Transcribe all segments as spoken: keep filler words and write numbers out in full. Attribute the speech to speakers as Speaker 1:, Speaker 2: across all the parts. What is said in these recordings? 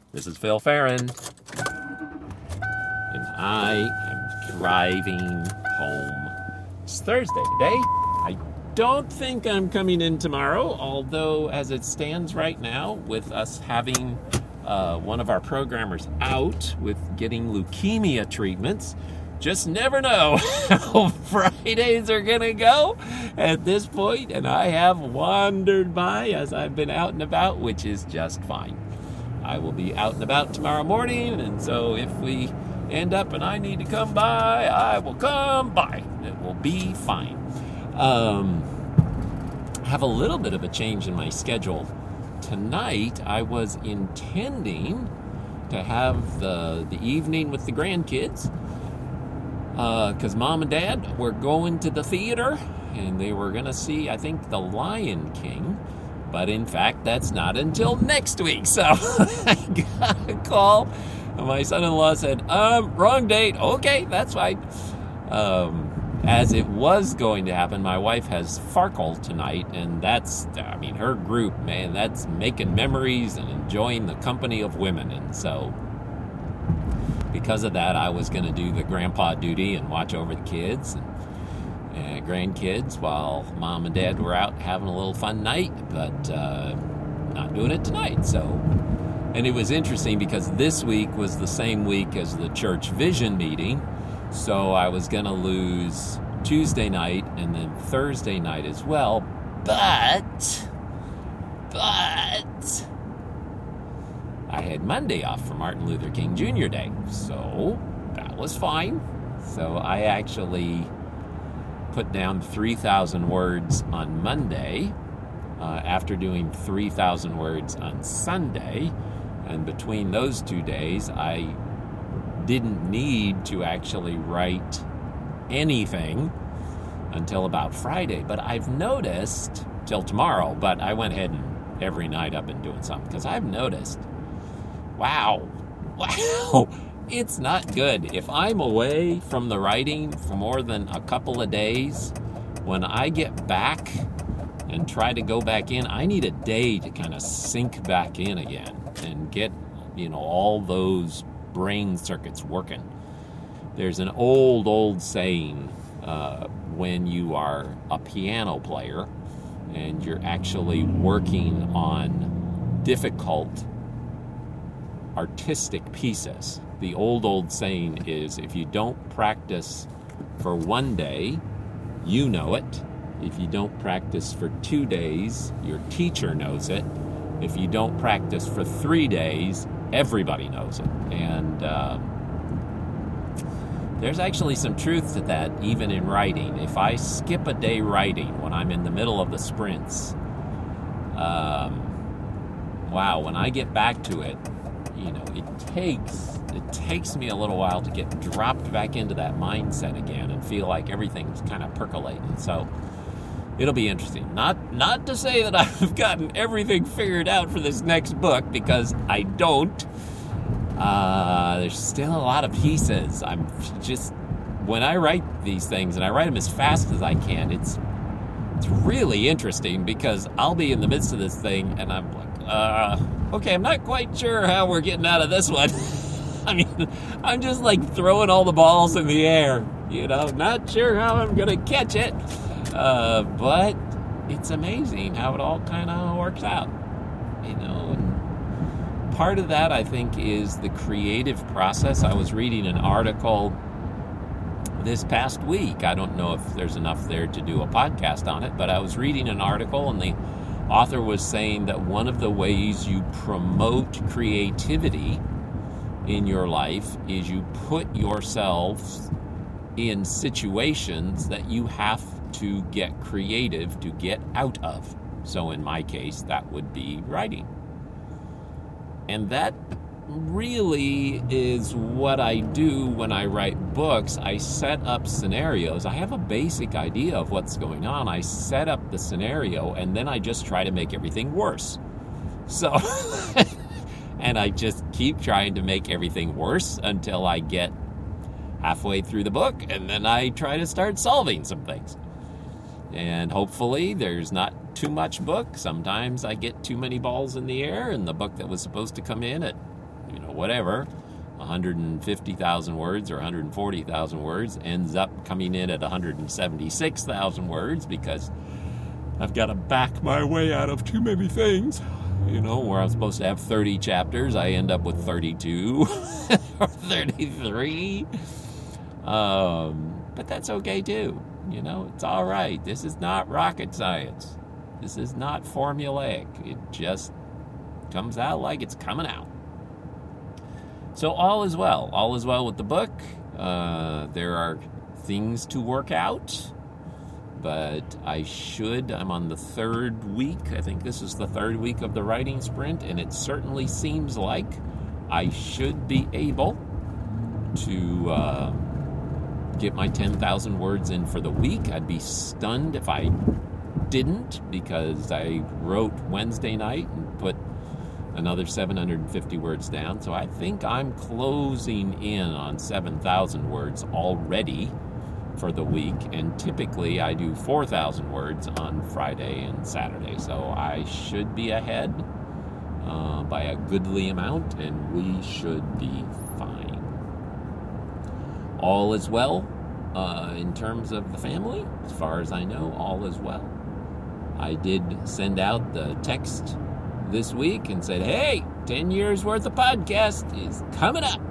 Speaker 1: This is Phil Farron, and I am driving home. It's Thursday today. I don't think I'm coming in tomorrow, although as it stands right now, with us having uh, one of our programmers out with getting leukemia treatments, just never know how Fridays are going to go at this point, and I have wandered by as I've been out and about, which is just fine. I will be out and about tomorrow morning, and so if we end up and I need to come by, I will come by. It will be fine. Um, I have a little bit of a change in my schedule. Tonight, I was intending to have the, the evening with the grandkids, because uh, Mom and Dad were going to the theater, and they were going to see, I think, The Lion King. But in fact, that's not until next week. So I got a call. My son-in-law said, um, wrong date. Okay, that's fine. Um, as it was going to happen, my wife has Farkle tonight. And that's, I mean, her group, man, that's making memories and enjoying the company of women. And so because of that, I was going to do the grandpa duty and watch over the kids and Uh, grandkids while Mom and Dad were out having a little fun night, but uh, not doing it tonight. So, and it was interesting because this week was the same week as the church vision meeting, so I was going to lose Tuesday night and then Thursday night as well, but, but, I had Monday off for Martin Luther King Junior Day, so that was fine. So I actually put down three thousand words on Monday uh, after doing three thousand words on Sunday. And between those two days, I didn't need to actually write anything until about Friday. But I've noticed, till tomorrow, but I went ahead and every night I've been doing something, because I've noticed, wow, wow, it's not good. If I'm away from the writing for more than a couple of days, when I get back and try to go back in, I need a day to kind of sink back in again and get, you know, all those brain circuits working. There's an old, old saying, uh, when you are a piano player and you're actually working on difficult artistic pieces, the old, old saying is, if you don't practice for one day, you know it. If you don't practice for two days, your teacher knows it. If you don't practice for three days, everybody knows it. And uh, there's actually some truth to that, even in writing. If I skip a day writing when I'm in the middle of the sprints, um, wow, when I get back to it, you know, it takes it takes me a little while to get dropped back into that mindset again and feel like everything's kind of percolating. So it'll be interesting. Not not to say that I've gotten everything figured out for this next book, because I don't. Uh, there's still a lot of pieces. I'm just, when I write these things, and I write them as fast as I can, it's it's really interesting, because I'll be in the midst of this thing and I'm like, uh, okay, I'm not quite sure how we're getting out of this one. I mean, I'm just like throwing all the balls in the air, you know, not sure how I'm going to catch it. Uh, but it's amazing how it all kind of works out, you know. And part of that, I think, is the creative process. I was reading an article this past week. I don't know if there's enough there to do a podcast on it, but I was reading an article, and the author was saying that one of the ways you promote creativity in your life is you put yourself in situations that you have to get creative to get out of. So in my case, that would be writing. And that really is what I do when I write books. I set up scenarios. I have a basic idea of what's going on. I set up the scenario, and then I just try to make everything worse. So, and I just keep trying to make everything worse until I get halfway through the book, and then I try to start solving some things. And hopefully there's not too much book. Sometimes I get too many balls in the air, and the book that was supposed to come in at you know, whatever, one hundred fifty thousand words or one hundred forty thousand words ends up coming in at one hundred seventy-six thousand words because I've got to back my way out of too many things. You know, where I'm supposed to have thirty chapters, I end up with thirty-two or thirty-three. Um, but that's okay too. You know, it's all right. This is not rocket science. This is not formulaic. It just comes out like it's coming out. So all is well. All is well with the book. Uh, there are things to work out. But I should, I'm on the third week. I think this is the third week of the writing sprint, and it certainly seems like I should be able to uh, get my ten thousand words in for the week. I'd be stunned if I didn't, because I wrote Wednesday night and put another seven hundred fifty words down. So I think I'm closing in on seven thousand words already for the week, and typically I do four thousand words on Friday and Saturday, so I should be ahead uh, by a goodly amount, and we should be fine. All is well uh, in terms of the family. As far as I know, all is well. I did send out the text this week and said, hey, ten years worth of podcast is coming up.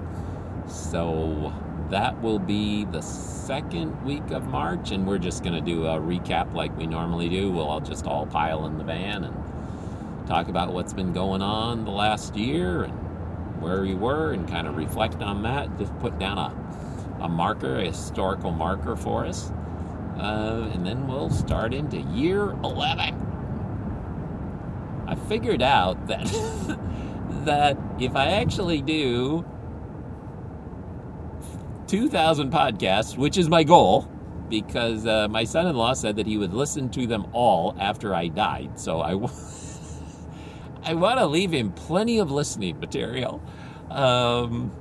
Speaker 1: So that will be the second week of March, and we're just going to do a recap like we normally do. We'll all just all pile in the van and talk about what's been going on the last year and where we were, and kind of reflect on that. Just put down a, a marker, a historical marker for us. Uh, and then we'll start into year eleven. I figured out that that if I actually do two thousand podcasts, which is my goal, because uh, my son-in-law said that he would listen to them all after I died. So I, w- I want to leave him plenty of listening material. Um,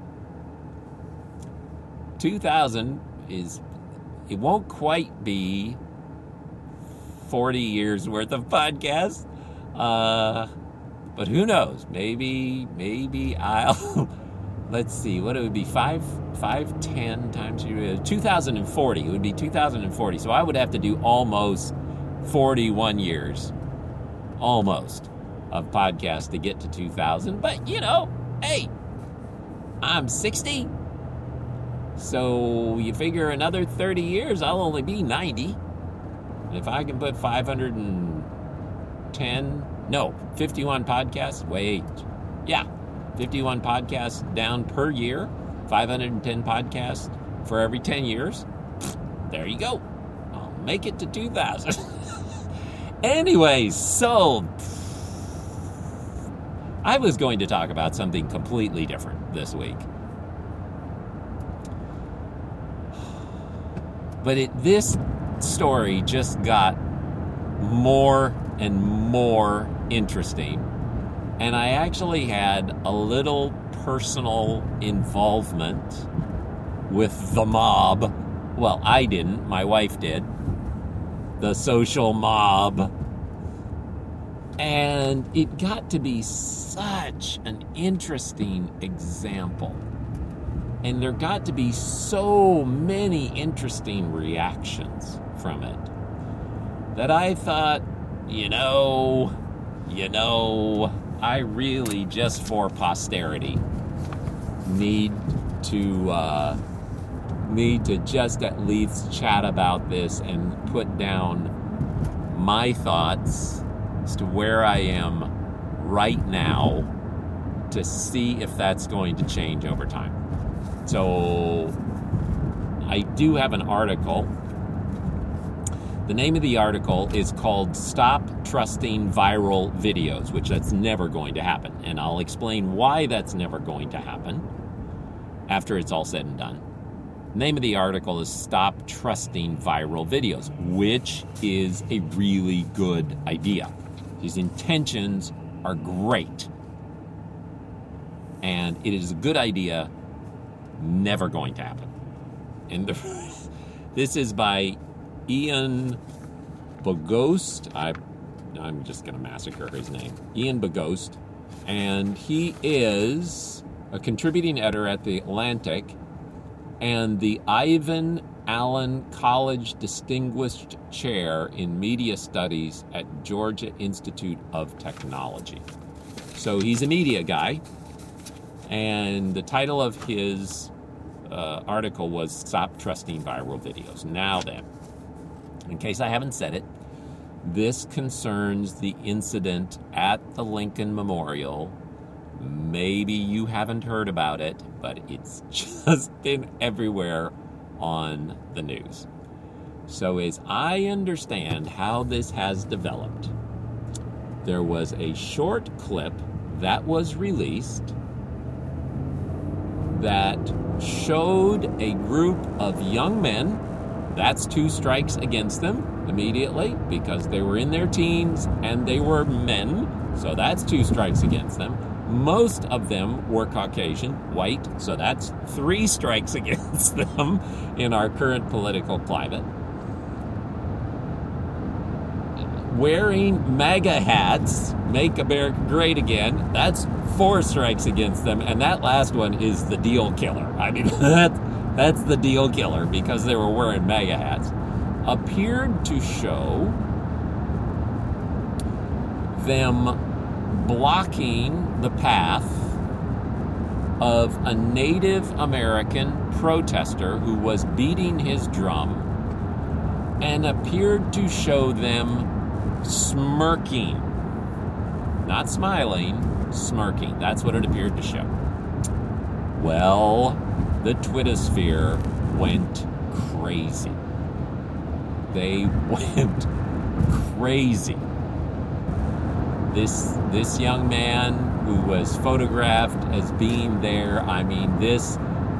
Speaker 1: two thousand is, it won't quite be forty years worth of podcasts. Uh, but who knows? Maybe, maybe I'll... Let's see, what it would be, five, five, ten times two thousand forty. It would be two thousand forty. So I would have to do almost forty-one years, almost, of podcasts to get to two thousand. But, you know, hey, I'm sixty. So you figure another thirty years, I'll only be ninety. And if I can put five hundred ten, no, fifty-one podcasts, wait, yeah. fifty-one podcasts down per year, five hundred ten podcasts for every ten years. There you go. I'll make it to two thousand. Anyways, so I was going to talk about something completely different this week. But it, this story just got more and more interesting. And I actually had a little personal involvement with the mob. Well, I didn't. My wife did. The social mob. And it got to be such an interesting example. And there got to be so many interesting reactions from it that I thought, you know, you know... I really, just for posterity, need to uh, need to just at least chat about this and put down my thoughts as to where I am right now to see if that's going to change over time. So I do have an article. The name of the article is called Stop Trusting Viral Videos, which that's never going to happen. And I'll explain why that's never going to happen after it's all said and done. The name of the article is Stop Trusting Viral Videos, which is a really good idea. His intentions are great. And it is a good idea, never going to happen. And the, this is by Ian Bogost. I, I'm just going to massacre his name. Ian Bogost. and he is a contributing editor at The Atlantic and the Ivan Allen College Distinguished Chair in Media Studies at Georgia Institute of Technology. So he's a media guy, and the title of his uh, article was Stop Trusting Viral Videos. Now then, in case I haven't said it, this concerns the incident at the Lincoln Memorial. Maybe you haven't heard about it, but it's just been everywhere on the news. So as I understand how this has developed, there was a short clip that was released that showed a group of young men. That's two strikes against them immediately because they were in their teens and they were men. So that's two strikes against them. Most of them were Caucasian, white, so that's three strikes against them in our current political climate. Wearing MAGA hats, Make America Great Again, that's four strikes against them, and that last one is the deal killer. I mean, that's, that's the deal killer because they were wearing MAGA hats. Appeared to show them blocking the path of a Native American protester who was beating his drum, and appeared to show them smirking. Not smiling, smirking. That's what it appeared to show. Well, the Twittersphere went crazy. They went crazy. This this young man who was photographed as being there, I mean, this,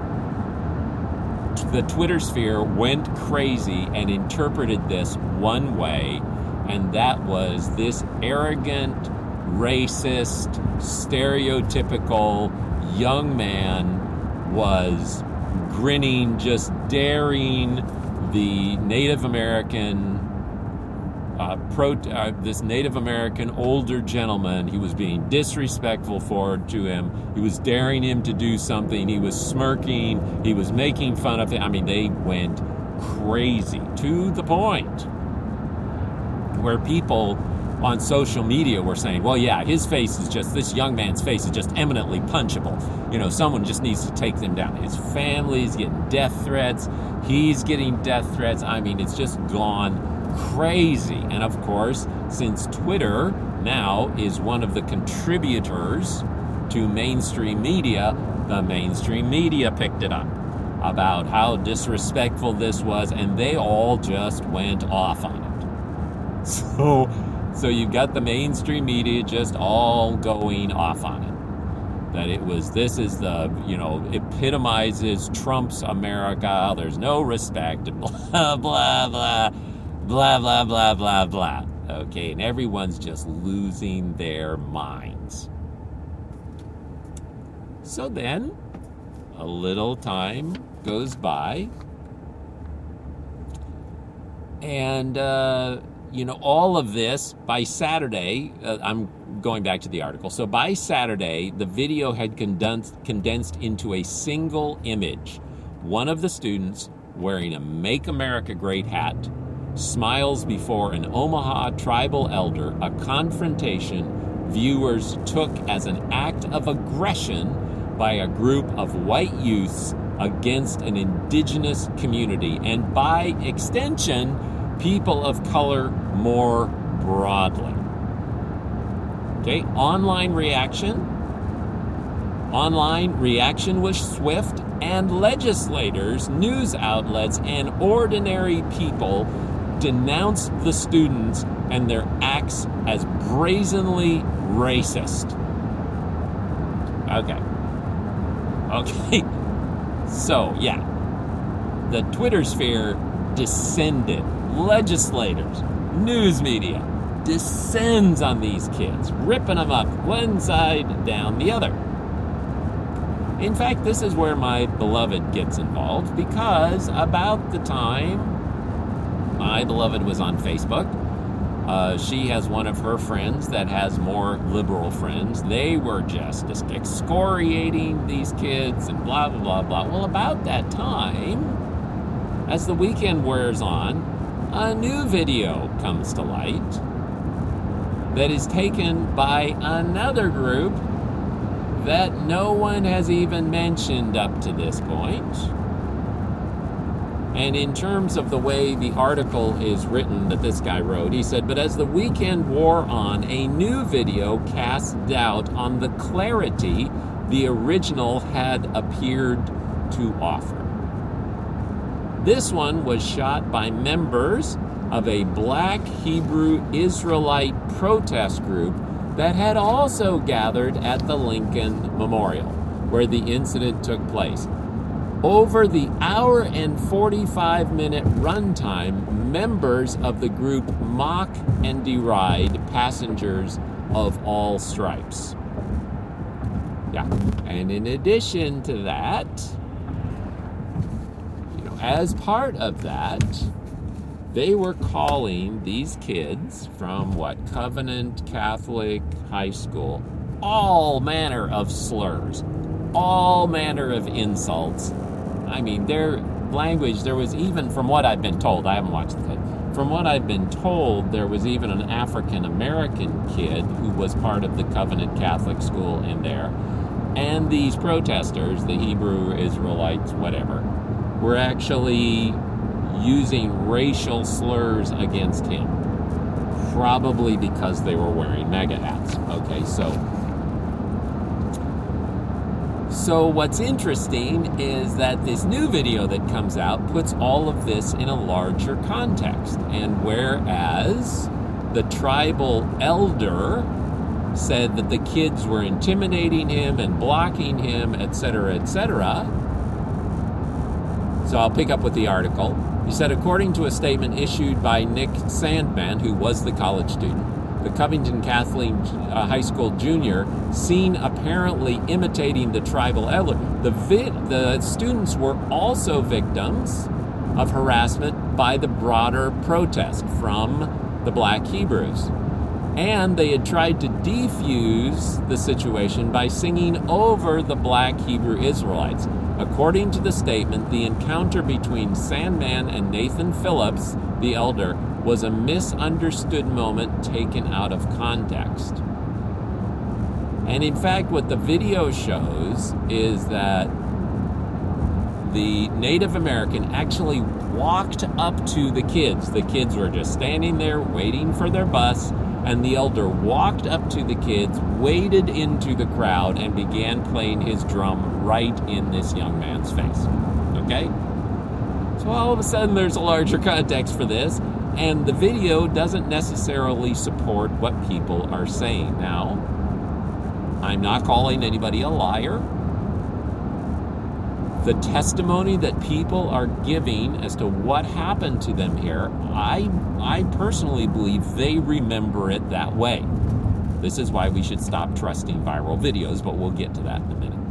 Speaker 1: the Twittersphere went crazy and interpreted this one way, and that was this arrogant, racist, stereotypical young man was grinning, just daring the Native American Uh, pro, uh, this Native American older gentleman. He was being disrespectful for to him. He was daring him to do something. He was smirking. He was making fun of him. I mean, they went crazy to the point where people on social media were saying, well, yeah, his face is just, this young man's face is just eminently punchable. You know, someone just needs to take them down. His family's getting death threats. He's getting death threats. I mean, it's just gone crazy. And of course, since Twitter now is one of the contributors to mainstream media, the mainstream media picked it up about how disrespectful this was, and they all just went off on it. So, so you've got the mainstream media just all going off on it. That it was, this is the, you know, epitomizes Trump's America, there's no respect, blah, blah, blah. Blah, blah, blah, blah, blah. Okay, and everyone's just losing their minds. So then, a little time goes by, and, uh, you know, all of this, by Saturday, uh, I'm going back to the article, so by Saturday, the video had condensed, condensed into a single image. One of the students wearing a Make America Great hat smiles before an Omaha tribal elder, a confrontation viewers took as an act of aggression by a group of white youths against an indigenous community, and by extension, people of color more broadly. Okay, online reaction. Online reaction was swift, and legislators, news outlets, and ordinary people denounced the students and their acts as brazenly racist. Okay. Okay. So, yeah. The Twittersphere descended. Legislators, news media, descends on these kids, ripping them up one side down the other. In fact, this is where my beloved gets involved, because about the time my beloved was on Facebook, Uh, she has one of her friends that has more liberal friends. They were just, just excoriating these kids and blah, blah, blah, blah. Well, about that time, as the weekend wears on, a new video comes to light that is taken by another group that no one has even mentioned up to this point. And in terms of the way the article is written that this guy wrote, he said, but as the weekend wore on, a new video cast doubt on the clarity the original had appeared to offer. This one was shot by members of a Black Hebrew Israelite protest group that had also gathered at the Lincoln Memorial, where the incident took place. Over the hour and forty-five minute runtime, members of the group mock and deride passengers of all stripes. Yeah, and in addition to that, you know, as part of that, they were calling these kids from what, Covenant Catholic High School, all manner of slurs, all manner of insults. I mean, their language, there was even, from what I've been told, I haven't watched the clip, from what I've been told, there was even an African-American kid who was part of the Covenant Catholic School in there. And these protesters, the Hebrew Israelites, whatever, were actually using racial slurs against him. Probably because they were wearing MAGA hats. Okay, so... So what's interesting is that this new video that comes out puts all of this in a larger context. And whereas the tribal elder said that the kids were intimidating him and blocking him, et cetera, et cetera. So I'll pick up with the article. He said, according to a statement issued by Nick Sandman, who was the college student, the Covington Catholic uh, High School junior, seen apparently imitating the tribal elder. The, vi- the students were also victims of harassment by the broader protest from the Black Hebrews. And they had tried to defuse the situation by singing over the Black Hebrew Israelites. According to the statement, the encounter between Sandman and Nathan Phillips, the elder, was a misunderstood moment taken out of context. And in fact, what the video shows is that the Native American actually walked up to the kids. The kids were just standing there waiting for their bus, and the elder walked up to the kids, waded into the crowd, and began playing his drum right in this young man's face. Okay? So all of a sudden there's a larger context for this, and the video doesn't necessarily support what people are saying. Now, I'm not calling anybody a liar. The testimony that people are giving as to what happened to them here, I, I personally believe they remember it that way. This is why we should stop trusting viral videos, but we'll get to that in a minute.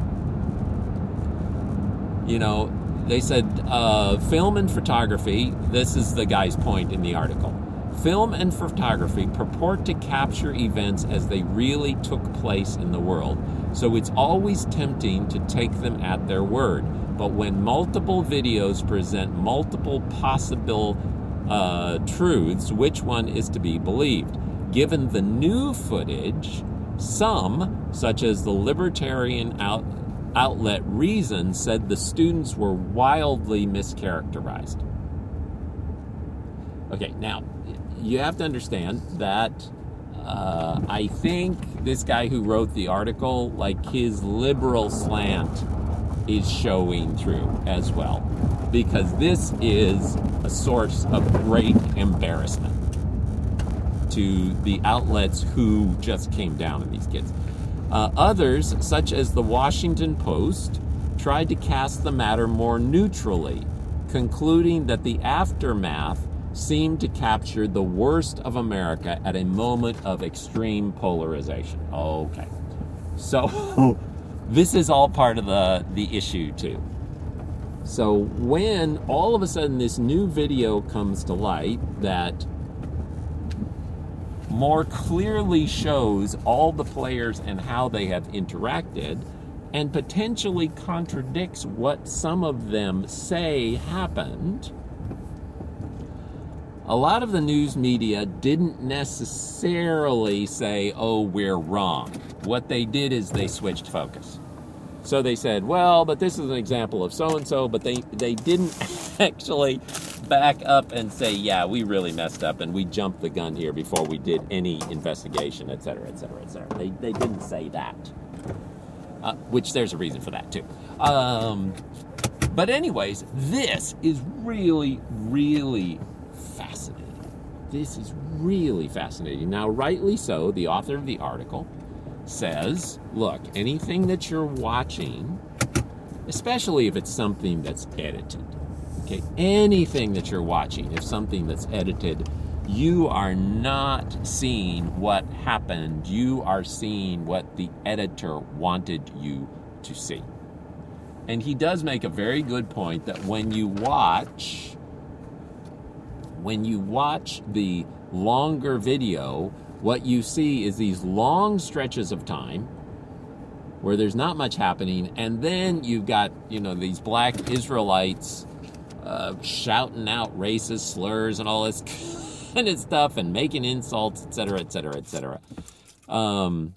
Speaker 1: You know, they said uh, film and photography, this is the guy's point in the article. Film and photography purport to capture events as they really took place in the world, so it's always tempting to take them at their word. But when multiple videos present multiple possible uh, truths, which one is to be believed? Given the new footage, some, such as the libertarian out, outlet Reason, said the students were wildly mischaracterized. Okay, now, you have to understand that uh, I think this guy who wrote the article, like his liberal slant is showing through as well, because this is a source of great embarrassment to the outlets who just came down on these kids. Uh, others, such as the Washington Post, tried to cast the matter more neutrally, concluding that the aftermath seemed to capture the worst of America at a moment of extreme polarization. Okay. So this is all part of the, the issue, too. So when all of a sudden this new video comes to light that more clearly shows all the players and how they have interacted, and potentially contradicts what some of them say happened, a lot of the news media didn't necessarily say, oh, we're wrong. What they did is they switched focus. So they said, well, but this is an example of so-and-so, but they, they didn't actually back up and say, yeah, we really messed up and we jumped the gun here before we did any investigation, et cetera, et cetera, et cetera. They, they didn't say that, uh, which there's a reason for that, too. Um, but anyways, this is really, really fascinating. This is really fascinating. Now, rightly so, the author of the article says, look, anything that you're watching, especially if it's something that's edited, okay, anything that you're watching, if something that's edited, you are not seeing what happened. You are seeing what the editor wanted you to see. And he does make a very good point that when you watch, when you watch the longer video, what you see is these long stretches of time where there's not much happening, and then you've got, you know, these black Israelites uh, shouting out racist slurs and all this kind of stuff and making insults, et cetera, et cetera, et cetera. Um,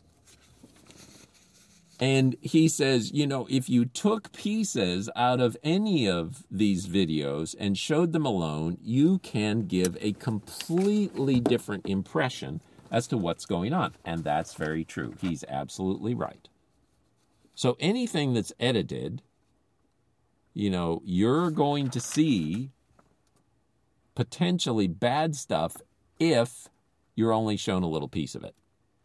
Speaker 1: and he says, you know, if you took pieces out of any of these videos and showed them alone, you can give a completely different impression as to what's going on. And that's very true. He's absolutely right. So anything that's edited, you know, you're going to see potentially bad stuff if you're only shown a little piece of it.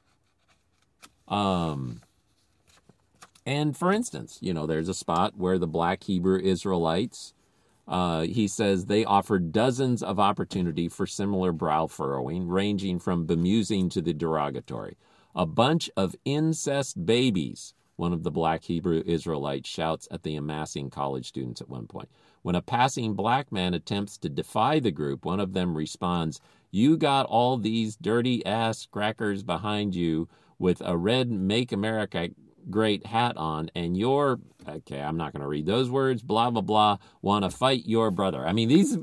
Speaker 1: Um, and for instance, you know, there's a spot where the black Hebrew Israelites, uh, he says they offered dozens of opportunity for similar brow furrowing, ranging from bemusing to the derogatory. A bunch of incest babies, one of the black Hebrew Israelites shouts at the amassing college students at one point. When a passing black man attempts to defy the group, one of them responds, "You got all these dirty ass crackers behind you with a red Make America Great hat on, and you're," okay, I'm not going to read those words, blah, blah, blah, "want to fight your brother." I mean, these,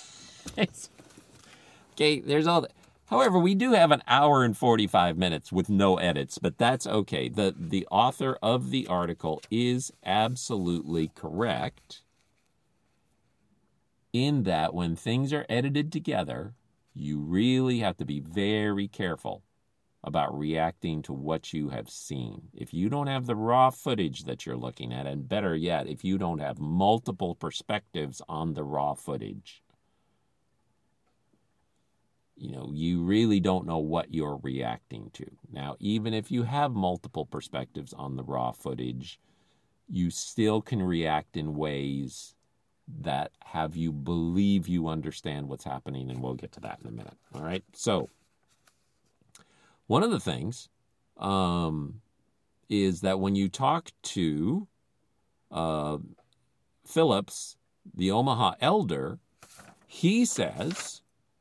Speaker 1: okay, there's all that. However, we do have an hour and forty-five minutes with no edits, but that's okay. The, the author of the article is absolutely correct in that when things are edited together, you really have to be very careful about reacting to what you have seen. If you don't have the raw footage that you're looking at, and better yet, if you don't have multiple perspectives on the raw footage, you know, you really don't know what you're reacting to. Now, even if you have multiple perspectives on the raw footage, you still can react in ways that have you believe you understand what's happening, and we'll get to that in a minute. All right? So, one of the things um, is that when you talk to uh, Phillips, the Omaha elder, he says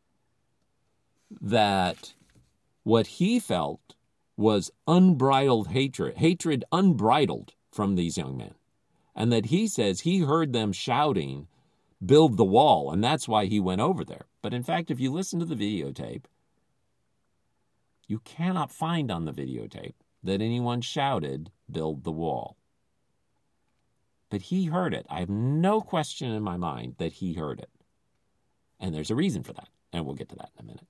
Speaker 1: that what he felt was unbridled hatred, hatred unbridled from these young men. And that he says he heard them shouting, "Build the wall," and that's why he went over there. But in fact, if you listen to the videotape, you cannot find on the videotape that anyone shouted, "Build the wall." But he heard it. I have no question in my mind that he heard it. And there's a reason for that. And we'll get to that in a minute.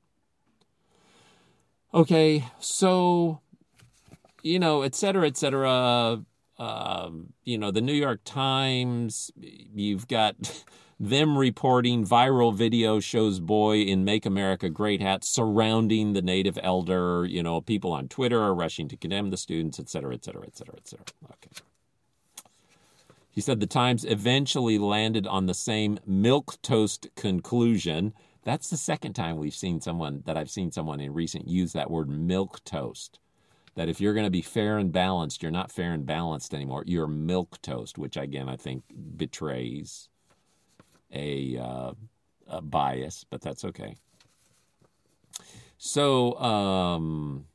Speaker 1: Okay, so, you know, et cetera, et cetera. Um, you know, the New York Times, you've got them reporting viral video shows boy in Make America Great hat surrounding the native elder. You know, people on Twitter are rushing to condemn the students, et cetera, et cetera, et cetera, et cetera. Okay. He said the Times eventually landed on the same milquetoast conclusion. That's the second time we've seen someone, that I've seen someone in recent use that word milquetoast. That if you're going to be fair and balanced, you're not fair and balanced anymore. You're milquetoast, which again I think betrays a, uh, a bias, but that's okay. So, um,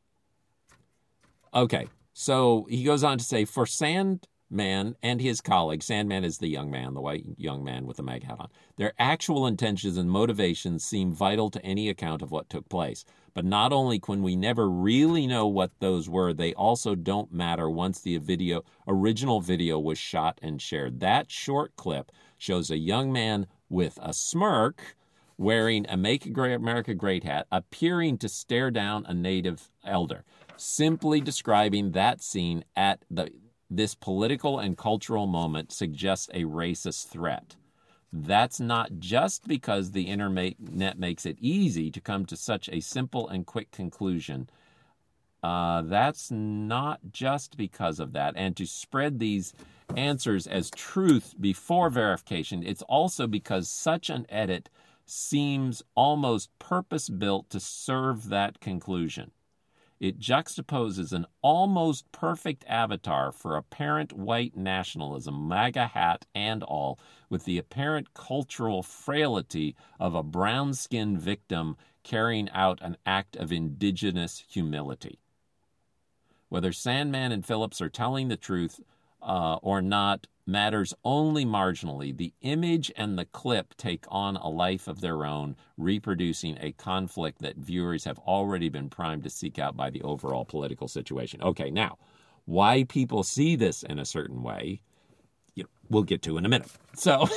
Speaker 1: okay. So he goes on to say, for Sandman and his colleagues, Sandman is the young man, the white young man with the mag hat on, their actual intentions and motivations seem vital to any account of what took place. But not only can we never really know what those were, they also don't matter once the video, original video was shot and shared. That short clip shows a young man with a smirk wearing a Make America Great hat, appearing to stare down a native elder, simply describing that scene at the this political and cultural moment suggests a racist threat. That's not just because the internet makes it easy to come to such a simple and quick conclusion. Uh, that's not just because of that. And to spread these answers as truth before verification, it's also because such an edit seems almost purpose-built to serve that conclusion. It juxtaposes an almost perfect avatar for apparent white nationalism, MAGA hat and all, with the apparent cultural frailty of a brown-skinned victim carrying out an act of indigenous humility. Whether Sandman and Phillips are telling the truth uh, or not matters only marginally. The image and the clip take on a life of their own, reproducing a conflict that viewers have already been primed to seek out by the overall political situation. Okay, now, why people see this in a certain way, you know, we'll get to in a minute. So,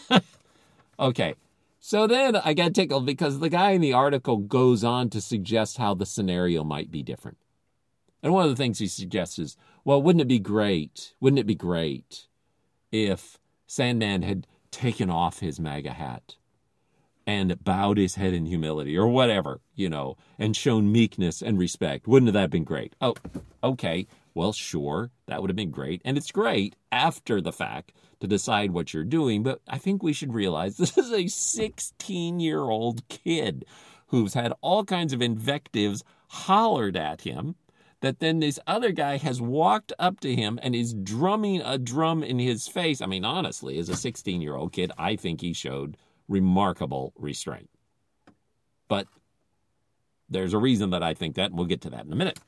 Speaker 1: okay. So then I got tickled because the guy in the article goes on to suggest how the scenario might be different. And one of the things he suggests is, well, wouldn't it be great, wouldn't it be great if Sandman had taken off his MAGA hat and bowed his head in humility or whatever, you know, and shown meekness and respect? Wouldn't that have been great? Oh, okay. Well, sure, that would have been great. And it's great after the fact to decide what you're doing. But I think we should realize this is a sixteen-year-old kid who's had all kinds of invectives hollered at him, that then this other guy has walked up to him and is drumming a drum in his face. I mean, honestly, as a sixteen-year-old kid, I think he showed remarkable restraint. But there's a reason that I think that, and we'll get to that in a minute.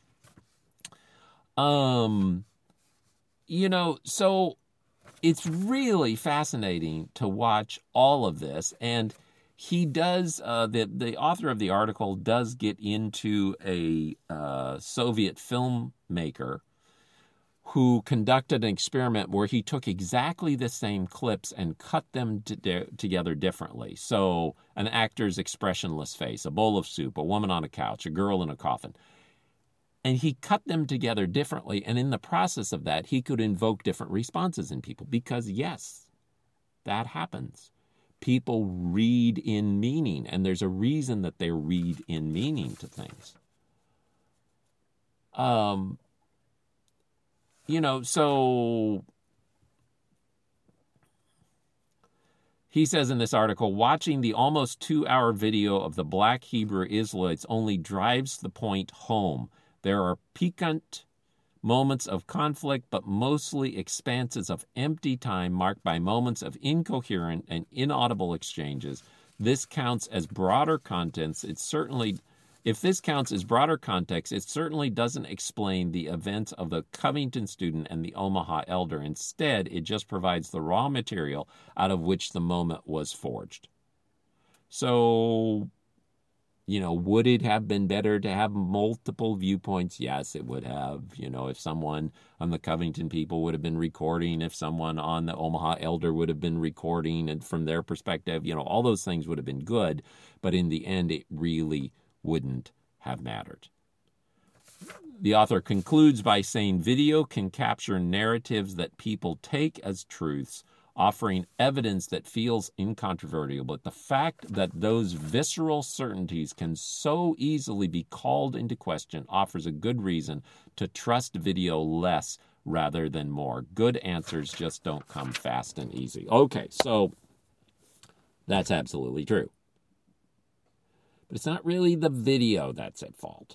Speaker 1: Um, you know, so it's really fascinating to watch all of this, and he does, uh, the, the author of the article does get into a uh, Soviet filmmaker who conducted an experiment where he took exactly the same clips and cut them to de- together differently. So an actor's expressionless face, a bowl of soup, a woman on a couch, a girl in a coffin. And he cut them together differently, and in the process of that, he could invoke different responses in people because, yes, that happens. People read in meaning, and there's a reason that they read in meaning to things. Um, you know, so he says in this article, watching the almost two-hour video of the Black Hebrew Israelites only drives the point home. There are piquant moments of conflict, but mostly expanses of empty time marked by moments of incoherent and inaudible exchanges. This counts as broader contents. It certainly, if this counts as broader context, it certainly doesn't explain the events of the Covington student and the Omaha elder. Instead, it just provides the raw material out of which the moment was forged. So, you know, would it have been better to have multiple viewpoints? Yes, it would have. You know, if someone on the Covington people would have been recording, if someone on the Omaha elder would have been recording, and from their perspective, you know, all those things would have been good. But in the end, it really wouldn't have mattered. The author concludes by saying video can capture narratives that people take as truths, offering evidence that feels incontrovertible. But the fact that those visceral certainties can so easily be called into question offers a good reason to trust video less rather than more. Good answers just don't come fast and easy. Okay, so that's absolutely true. But it's not really the video that's at fault.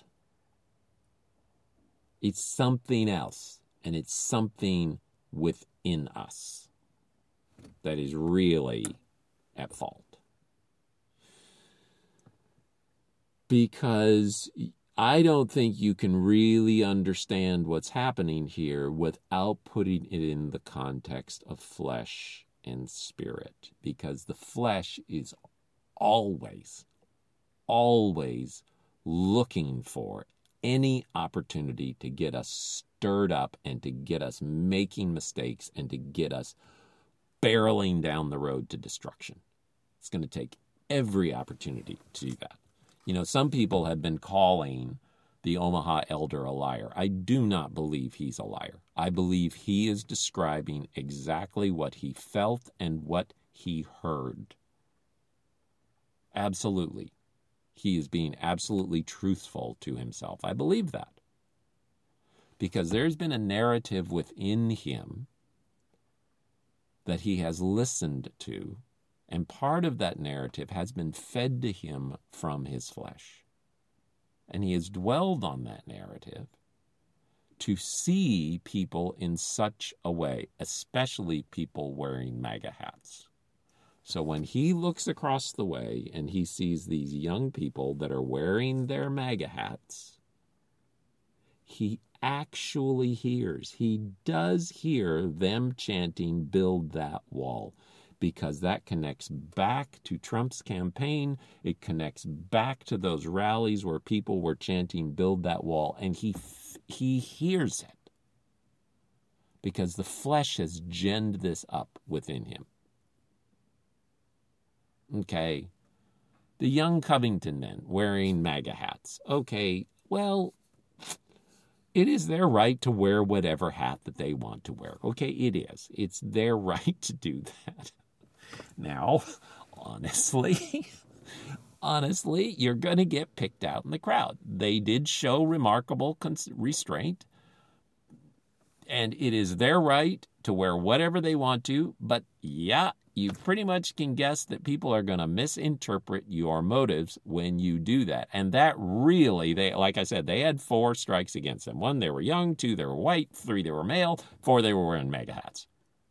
Speaker 1: It's something else, and it's something within us that is really at fault. because I don't think you can really understand what's happening here without putting it in the context of flesh and spirit, because the flesh is always, always looking for any opportunity to get us stirred up and to get us making mistakes and to get us barreling down the road to destruction. It's going to take every opportunity to do that. You know, some people have been calling the Omaha elder a liar. I do not believe he's a liar. I believe he is describing exactly what he felt and what he heard. Absolutely. He is being absolutely truthful to himself. I believe that. Because there's been a narrative within him that he has listened to, and part of that narrative has been fed to him from his flesh. And he has dwelled on that narrative to see people in such a way, especially people wearing MAGA hats. So when he looks across the way and he sees these young people that are wearing their MAGA hats, he actually hears, he does hear them chanting, "Build that wall," because that connects back to Trump's campaign. It connects back to those rallies where people were chanting, "Build that wall," and he he hears it because the flesh has ginned this up within him. Okay, the young Covington men wearing MAGA hats. Okay, well, it is their right to wear whatever hat that they want to wear. Okay, it is. It's their right to do that. Now, honestly, honestly, you're going to get picked out in the crowd. They did show remarkable cons- restraint, and it is their right to wear whatever they want to, but yeah, you pretty much can guess that people are going to misinterpret your motives when you do that. And that really, they, like I said, they had four strikes against them. One, they were young. Two, they were white. Three, they were male. Four, they were wearing MAGA hats.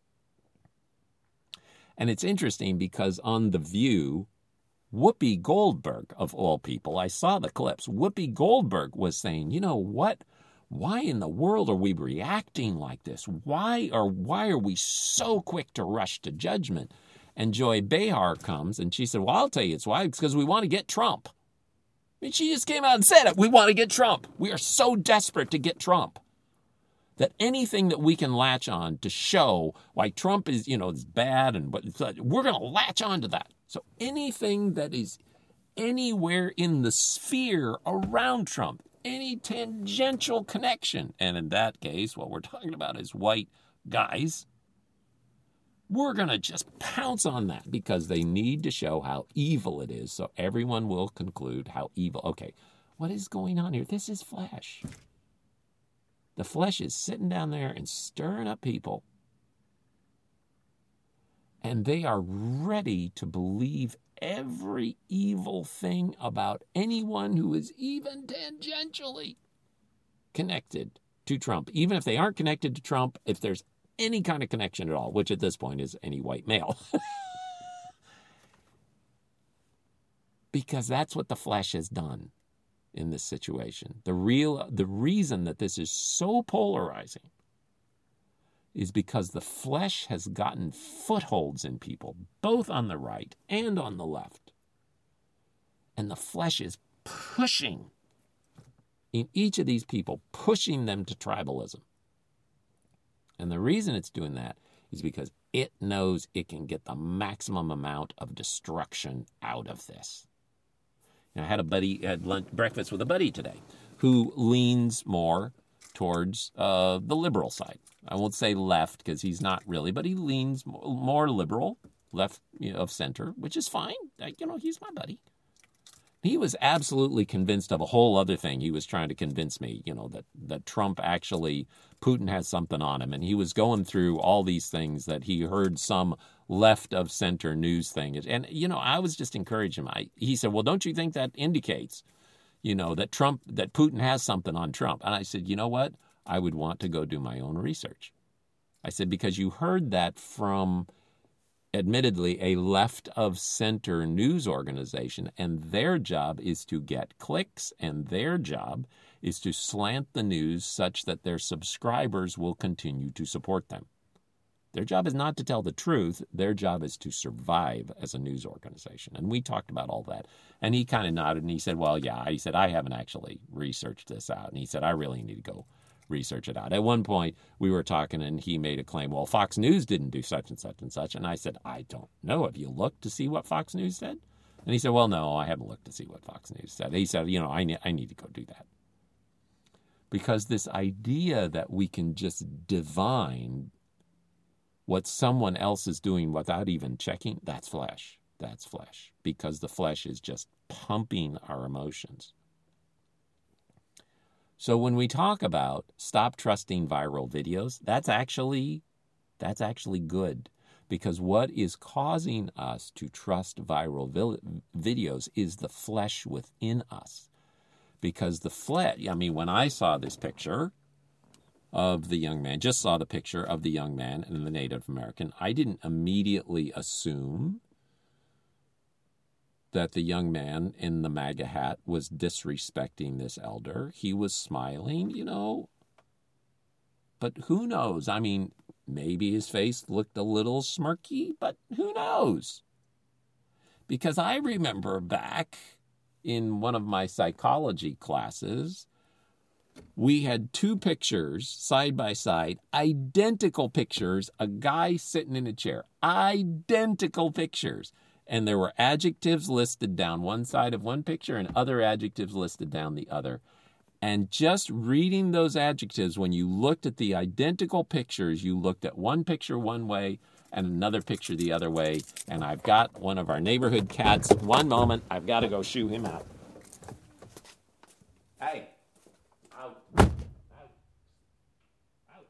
Speaker 1: And it's interesting because on The View, Whoopi Goldberg, of all people, I saw the clips. Whoopi Goldberg was saying, you know what? Why in the world are we reacting like this? Why are why are we so quick to rush to judgment? And Joy Behar comes and she said, well, I'll tell you it's why. It's because we want to get Trump. I mean, she just came out and said it. We want to get Trump. We are so desperate to get Trump that anything that we can latch on to show why Trump is, you know, is bad and but we're going to latch on to that. So anything that is anywhere in the sphere around Trump, any tangential connection, and in that case, what we're talking about is white guys, we're going to just pounce on that because they need to show how evil it is so everyone will conclude how evil. Okay, what is going on here? This is flesh. The flesh is sitting down there and stirring up people, and they are ready to believe every evil thing about anyone who is even tangentially connected to Trump. Even if they aren't connected to Trump, if there's any kind of connection at all, which at this point is any white male. Because that's what the flesh has done in this situation. The real, the reason that this is so polarizing is because the flesh has gotten footholds in people, both on the right and on the left. And the flesh is pushing, in each of these people, pushing them to tribalism. And the reason it's doing that is because it knows it can get the maximum amount of destruction out of this. You know, I had a buddy, had lunch, breakfast with a buddy today who leans more towards uh, the liberal side. I won't say left because he's not really, but he leans more liberal, left, you know, of center, which is fine. You know, he's my buddy. He was absolutely convinced of a whole other thing. He was trying to convince me, you know, that, that Trump actually, Putin has something on him. And he was going through all these things that he heard some left of center news thing. And, you know, I was just encouraging him. I, he said, well, don't you think that indicates, you know, that Trump, that Putin has something on Trump? And I said, you know what? I would want to go do my own research. I said, because you heard that from admittedly a left-of-center news organization, and their job is to get clicks, and their job is to slant the news such that their subscribers will continue to support them. Their job is not to tell the truth. Their job is to survive as a news organization. And we talked about all that. And he kind of nodded and he said, well, yeah. He said, I haven't actually researched this out. And he said, I really need to go research it out. At one point, we were talking and he made a claim, well, Fox News didn't do such and such and such. And I said, I don't know. Have you looked to see what Fox News said? And he said, well, no, I haven't looked to see what Fox News said. He said, you know, I, ne- I need to go do that. Because this idea that we can just divine what someone else is doing without even checking, that's flesh. That's flesh. Because the flesh is just pumping our emotions. So when we talk about stop trusting viral videos, that's actually, that's actually good. Because what is causing us to trust viral vi- videos is the flesh within us. Because the flesh, I mean, when I saw this picture of the young man, just saw the picture of the young man and the Native American, I didn't immediately assume that the young man in the MAGA hat was disrespecting this elder. He was smiling, you know. But who knows? I mean, maybe his face looked a little smirky, but who knows? Because I remember back in one of my psychology classes, we had two pictures side by side, identical pictures, a guy sitting in a chair, identical pictures. And there were adjectives listed down one side of one picture and other adjectives listed down the other. And just reading those adjectives, when you looked at the identical pictures, you looked at one picture one way and another picture the other way. And I've got one of our neighborhood cats. One moment, I've got to go shoo him out. Hey. Out. Out. Out.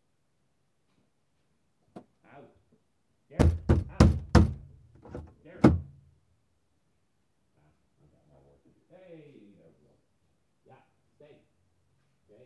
Speaker 1: Out. There. Out. There. Hey, there we go. Yeah, stay. Okay.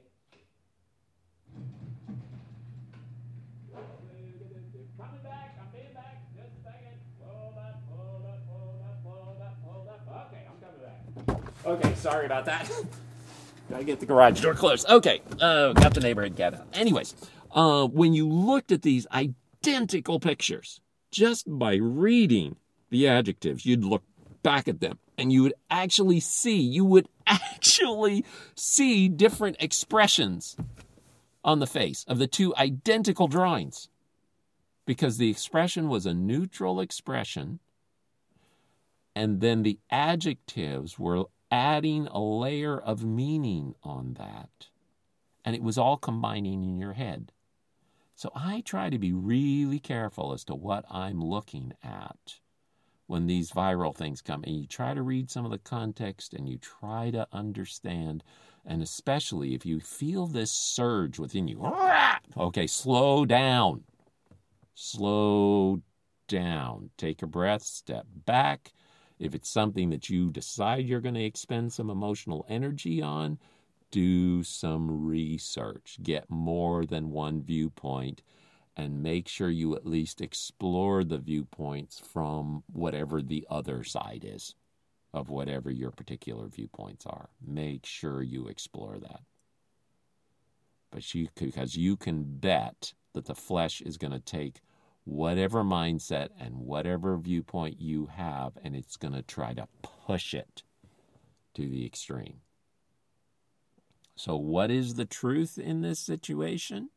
Speaker 1: Coming back. I'm being back. Just a second. Hold up, hold up, hold up, hold up, hold up. Okay, I'm coming back. Okay, sorry about that. Gotta get the garage door closed. Okay, uh, got the neighborhood cat out. Anyways, uh, when you looked at these identical pictures, just by reading the adjectives, you'd look back at them and you would actually see, you would actually see different expressions on the face of the two identical drawings. Because the expression was a neutral expression, and then the adjectives were adding a layer of meaning on that. And it was all combining in your head. So I try to be really careful as to what I'm looking at when these viral things come. And you try to read some of the context and you try to understand. And especially if you feel this surge within you. Okay, slow down. Slow down. Take a breath, step back. If it's something that you decide you're going to expend some emotional energy on, do some research. Get more than one viewpoint and make sure you at least explore the viewpoints from whatever the other side is of whatever your particular viewpoints are. Make sure you explore that. But you, because you can bet that the flesh is going to take whatever mindset and whatever viewpoint you have, and it's going to try to push it to the extreme. So what is the truth in this situation?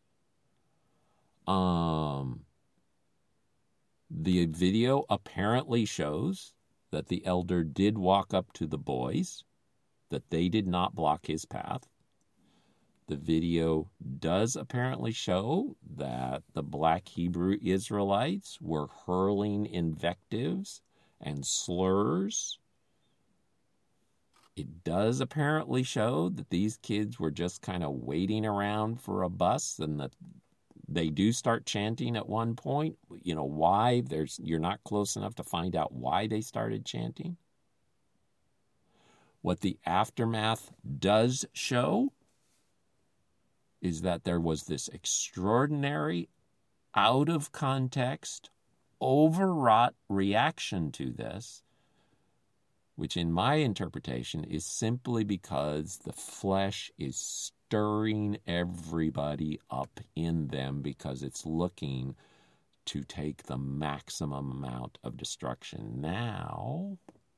Speaker 1: Um, the video apparently shows that the elder did walk up to the boys, that they did not block his path. The video does apparently show that the black Hebrew Israelites were hurling invectives and slurs. It does apparently show that these kids were just kind of waiting around for a bus, and that they do start chanting at one point. You know why? There's you're not close enough to find out why they started chanting. What the aftermath does show is that there was this extraordinary, out of context, overwrought reaction to this, which in my interpretation is simply because the flesh is stirring everybody up in them because it's looking to take the maximum amount of destruction. Now,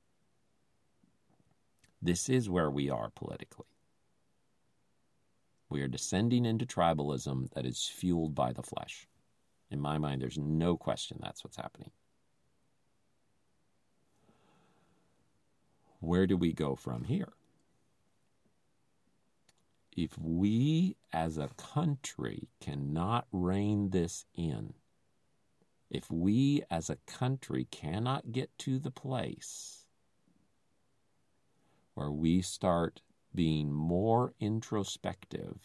Speaker 1: this is where we are politically. We are descending into tribalism that is fueled by the flesh. In my mind, there's no question that's what's happening. Where do we go from here? If we as a country cannot rein this in, if we as a country cannot get to the place where we start being more introspective,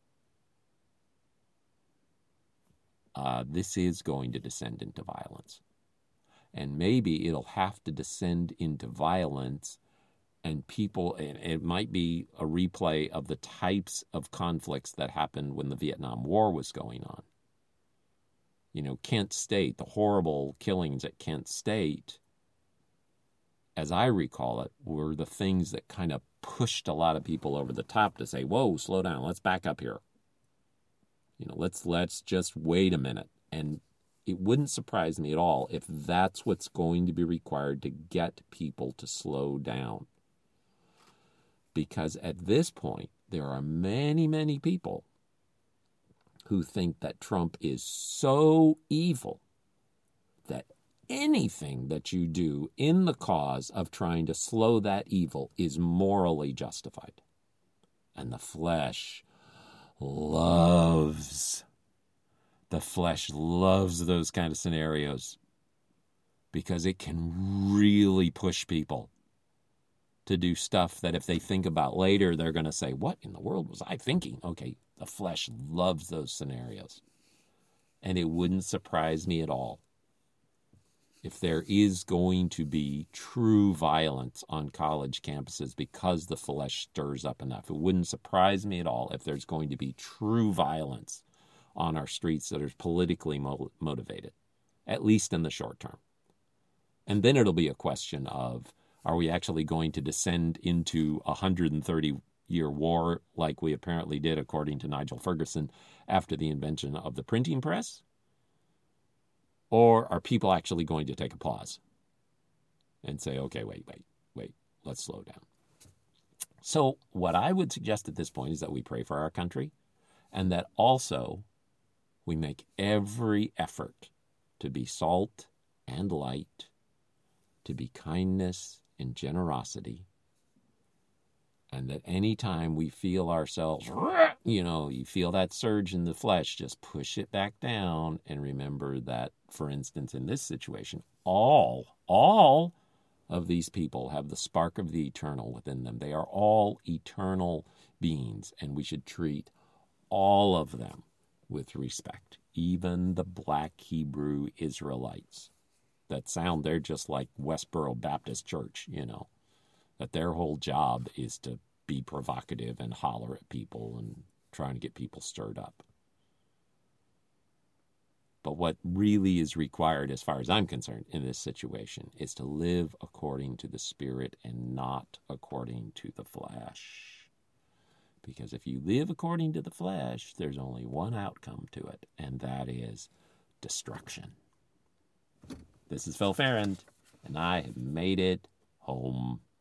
Speaker 1: uh, this is going to descend into violence. And maybe it'll have to descend into violence, and people, and it might be a replay of the types of conflicts that happened when the Vietnam War was going on. You know, Kent State, the horrible killings at Kent State, as I recall it, were the things that kind of pushed a lot of people over the top to say, whoa, slow down, let's back up here. You know, let's let's just wait a minute. And it wouldn't surprise me at all if that's what's going to be required to get people to slow down. Because at this point, there are many, many people who think that Trump is so evil that anything that you do in the cause of trying to slow that evil is morally justified. And the flesh loves, the flesh loves those kind of scenarios because it can really push people to do stuff that if they think about later, they're going to say, what in the world was I thinking? Okay, the flesh loves those scenarios. And it wouldn't surprise me at all if there is going to be true violence on college campuses because the flesh stirs up enough. It wouldn't surprise me at all if there's going to be true violence on our streets that is politically mo- motivated, at least in the short term. And then it'll be a question of, are we actually going to descend into a one hundred thirty-year war like we apparently did, according to Nigel Ferguson, after the invention of the printing press? Or are people actually going to take a pause and say, okay, wait, wait, wait, let's slow down? So what I would suggest at this point is that we pray for our country, and that also we make every effort to be salt and light, to be kindness and generosity, and that anytime we feel ourselves, you know, you feel that surge in the flesh, just push it back down and remember that, for instance, in this situation, all, all of these people have the spark of the eternal within them. They are all eternal beings, and we should treat all of them with respect, even the black Hebrew Israelites that sound, they're just like Westboro Baptist Church, you know, that their whole job is to be provocative and holler at people and trying to get people stirred up. But what really is required, as far as I'm concerned, in this situation is to live according to the Spirit and not according to the flesh. Because if you live according to the flesh, there's only one outcome to it, and that is destruction. This is Phil Ferrand, and I have made it home.